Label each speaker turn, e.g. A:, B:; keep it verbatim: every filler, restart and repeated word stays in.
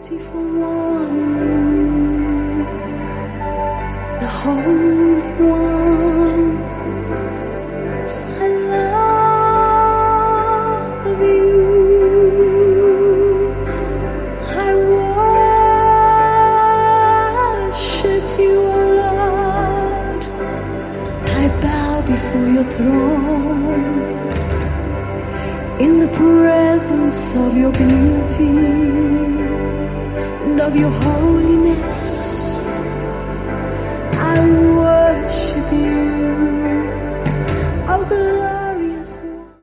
A: beautiful one, the Holy One. I love you. I worship you, O Lord. I bow before your throne in the presence of your beauty and of your holiness.